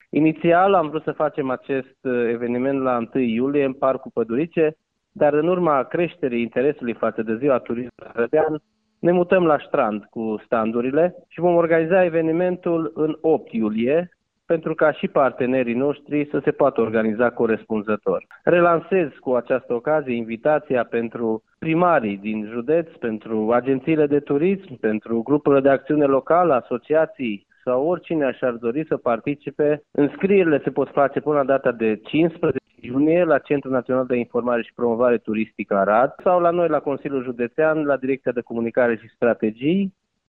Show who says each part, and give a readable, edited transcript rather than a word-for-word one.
Speaker 1: Inițial am vrut să facem acest eveniment la 1 iulie în Parcul Pădurice, dar în urma creșterii interesului față de Ziua Turismului Arădean, ne mutăm la Strand cu standurile și vom organiza evenimentul în 8 iulie, pentru ca și partenerii noștri să se poată organiza corespunzător. Relansez cu această ocazie invitația pentru primarii din județ, pentru agențiile de turism, pentru grupurile de acțiune locală, asociații sau oricine și-ar dori să participe. Înscrierile se pot face până la data de 15 iunie la Centrul Național de Informare și Promovare Turistică Arad sau la noi la Consiliul Județean, la Direcția de Comunicare și Strategii,